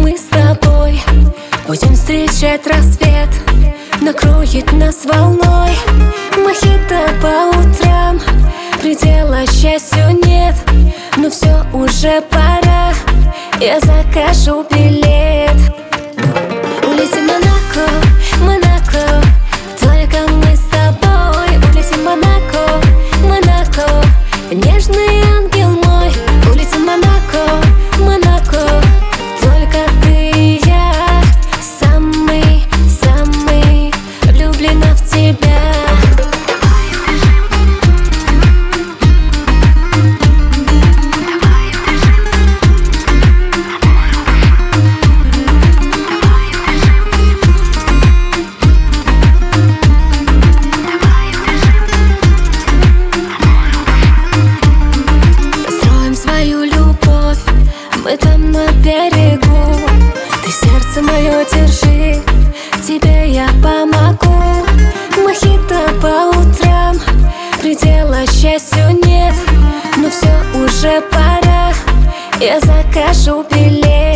мы с тобой будем встречать рассвет, накроет нас волной. Мохито по утрам, предела счастью нет, но все уже пора, я закажу билет. Улетим в Монако, Монако, только мы с тобой. Улетим в Монако, Монако, нежный ангел мой. Улетим в Монако, Монако, только ты и я. Самый, самый влюблена в тебя. Мы там на берегу, ты сердце мое держи, тебе я помогу. Мохито по утрам, предела счастью нет, но все уже пора, я закажу билет.